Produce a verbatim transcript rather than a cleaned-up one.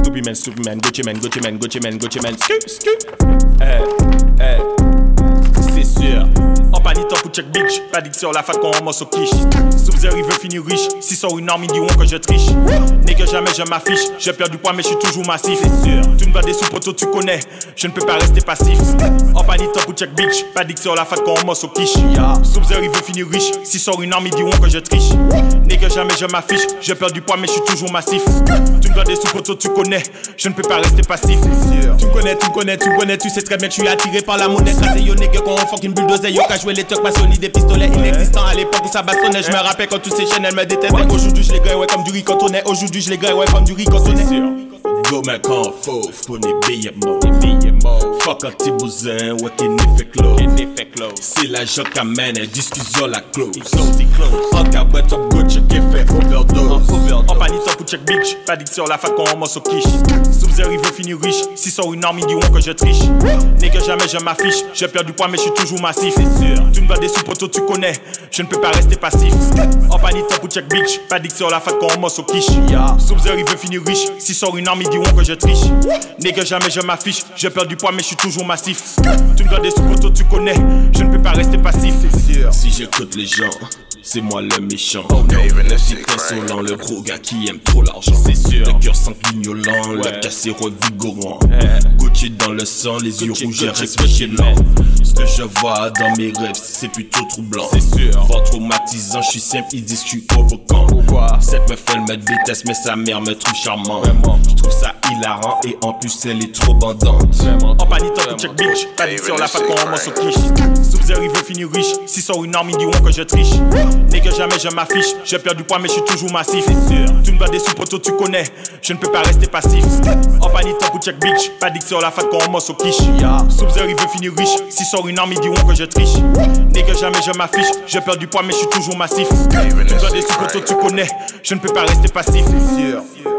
Snoopy man, Snoopy man, Gucci man, Gucci man, Gucci man, Gucci man, scoop, scoop. Eh, eh, c'est sûr. En pas dit temps pour check bitch, pas dit que sur la fac qu'on remonte au quiche. Sous-Zero il veut finir riche, si sur une arme ils diront que je triche. N'est que jamais je m'affiche, j'ai perdu du poids mais je suis toujours massif. C'est sûr, tu ne vas des sous-poteaux tu connais, je ne peux pas rester passif. En pas dit temps pour check bitch, pas dit que sur la fac qu'on remonte au quiche. Sous-Zero il veut finir riche, si sur une arme ils diront que je triche. N'est que jamais je m'affiche, j'ai perdu du poids mais je suis toujours massif. Tu me dois des sous-poteaux tu connais, je ne peux pas rester passif. Tu me connais, tu me connais, tu me connais, tu sais très bien que je suis attiré par la monnaie. Crasé yo nègre qu'on fucking bulldozer, yo qu'à jouer les tucks passionnés des pistolets inexistants à l'époque où ça bastonnait. Je me rappelle quand tous ces chaînes elles me détestaient. Aujourd'hui je les gagne ouais comme du riz cantonais. Aujourd'hui je les gagne ouais comme du riz cantonais. Go mec en faux, pour les billets morts. Fuck un petit bousin, ouais qui n'est fait clos. C'est la joke à mène, discussion la close. En cabouette top Gucci qui fait overdose. En panique top ou check bitch, pas dit que sur la fac qu'on remonte au quiche. Sous-Zero il veut finir riche, si sur une arme ils diront que je triche. N'est que jamais je m'affiche, j'ai perdu du poids mais je suis toujours massif. Tu me dois des sous-poteaux tu connais, je ne peux pas rester passif. En panique top ou check bitch, pas dit que sur la fac qu'on remonte au quiche. Sous-Zero il veut finir riche, si sur une arme ils diront que je triche. N'est que jamais je m'affiche, j'ai perdu du poids mais je suis toujours massif. Tu me dois des sous-poteaux tu connais, je ne peux pas rester passif. Si j'écoute les gens, c'est moi le méchant. Oh no, le petit insolent, le gros gars qui aime trop l'argent. C'est sûr, le cœur sanguignolant, ouais. Le cassé revigorant. Yeah. Gucci dans le sang, les yeux rouges et réfléchissants. Ce que je vois dans mes rêves, c'est plutôt troublant. C'est sûr, fort traumatisant, je suis simple, ils disent que je suis provocant. Pourquoi? Cette meuf elle me déteste, mais sa mère me trouve charmant. Je trouve ça hilarant et en plus elle est trop bandante. Vraiment, en panique top check bitch, pas dit sur la fac qu'on remonte au quiche. Sous-Zero il veut finir riche, si sur une arme ils diront que je triche. N'est que jamais je m'affiche, j'ai perdu du poids mais je suis toujours massif. Tu me dois des sous-poteaux tu connais, je ne peux pas rester passif. En panique top ou check bitch, pas dit que sur la fac qu'on remonte au quiche. Sous-Zero il veut finir riche, si sur une arme ils diront que je triche. N'est que jamais je m'affiche, j'ai perdu du poids mais je suis toujours massif. Tu me dois des sous-poteaux tu connais, je ne peux pas rester passif.